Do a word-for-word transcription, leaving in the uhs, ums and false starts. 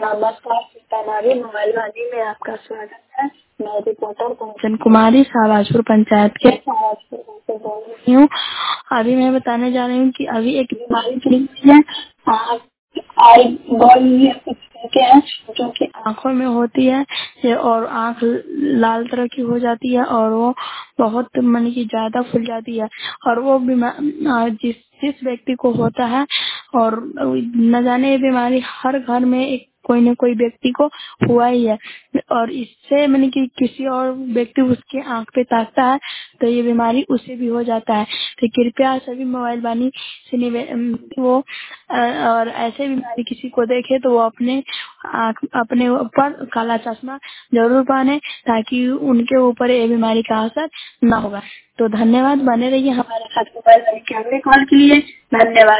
नमस्कार सीतानारी मोबाइल वाणी में आपका स्वागत है। मैं रिपोर्टर कंचन कुमारी शाहबाजपुर पंचायत के शाहबाजपुर से बोल रही हूँ। अभी मैं बताने जा रही हूँ कि अभी एक बीमारी चली हुई है, आई बॉल के हैं जो कि आंखों में होती है ये और आंख लाल तरह की हो जाती है और वो बहुत मन की ज्यादा फूल जाती है और वो बीमार जिस जिस व्यक्ति को होता है और न जाने ये बीमारी हर घर में एक कोई न कोई व्यक्ति को हुआ ही है और इससे मैंने कि किसी और व्यक्ति उसके आंख पे ताकता है तो ये बीमारी उसे भी हो जाता है। तो कृपया सभी मोबाइल वाणी से निवे वो और ऐसे बीमारी किसी को देखे तो वो अपने आंख अपने ऊपर काला चश्मा जरूर पहने ताकि उनके ऊपर ये बीमारी का असर न होगा। तो धन्यवाद, बने रहिए हमारे साथ मोबाइल वाणी के अगले कॉल के लिए। धन्यवाद।